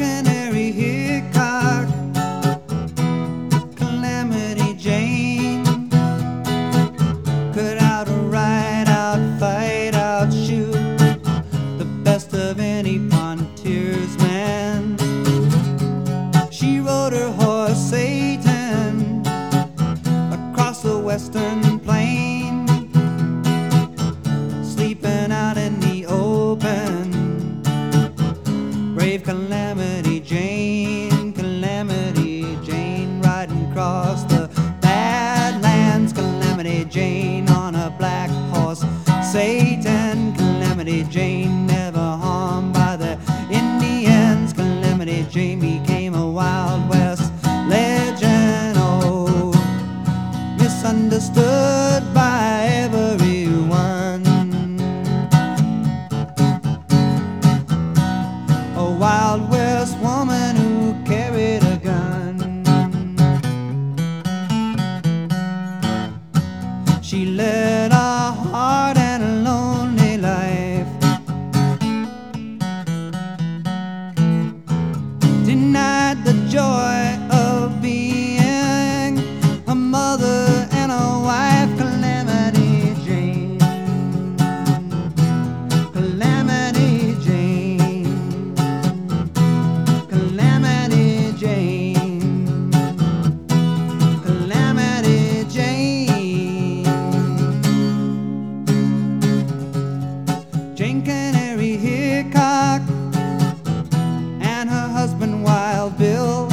Canary Hickok, Calamity Jane, cut out, ride out, fight out, shoot the best of any frontiersman. She rode her horse Satan across the western plain, sleeping out in the open. Brave Calamity Jane, Calamity Jane, riding across the Badlands. Calamity Jane on a black horse Satan. Calamity Jane, never harmed by the Indians. Calamity Jane became a Wild West legend. Oh, misunderstood by everyone. A Wild West woman who carried a gun. She led a hard and a lonely life, denied the joy of being a mother and a wife. Calamity Jane, Calamity Jane, Calamity Jane, Calamity Jane. Jane Canary Hickok and her husband Wild Bill,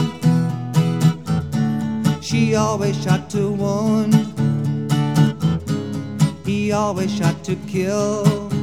she always shot to wound, he always shot to kill.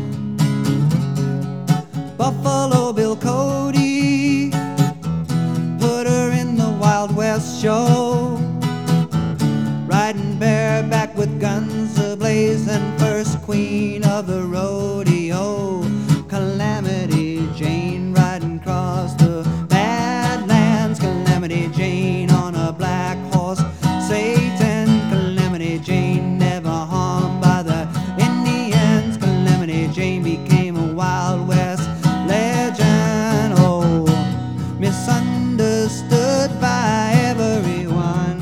Buffalo Bill Cody put her in the Wild West show, riding bareback with guns a-blazing, first queen of the rodeo. Calamity Jane, riding across the Badlands. Calamity Jane on a black horse Satan. Calamity Jane, never harmed by the Indians. Calamity Jane became a Wild West legend. Oh, misunderstood by everyone.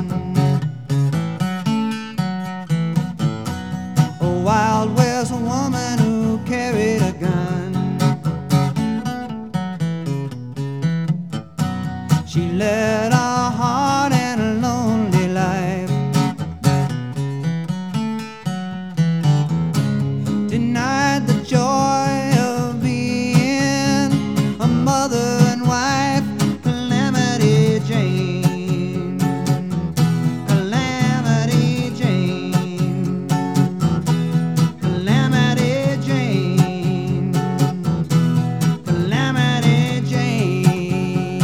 A Wild West woman who carried a gun. She led a hard and a lonely life, denied the joy of being a mother and wife. Calamity Jane, Calamity Jane, Calamity Jane, Calamity Jane.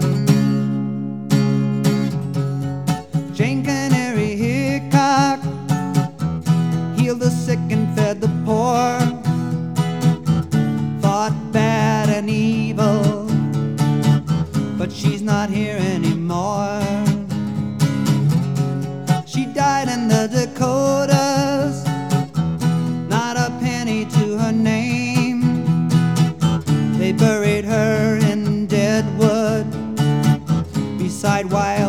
Jane Canary Hickok healed the sick and fed the poor, fought bad and evil, but she's not here anymore. She died in the Dakotas, not a penny to her name. They buried her in Deadwood beside Wild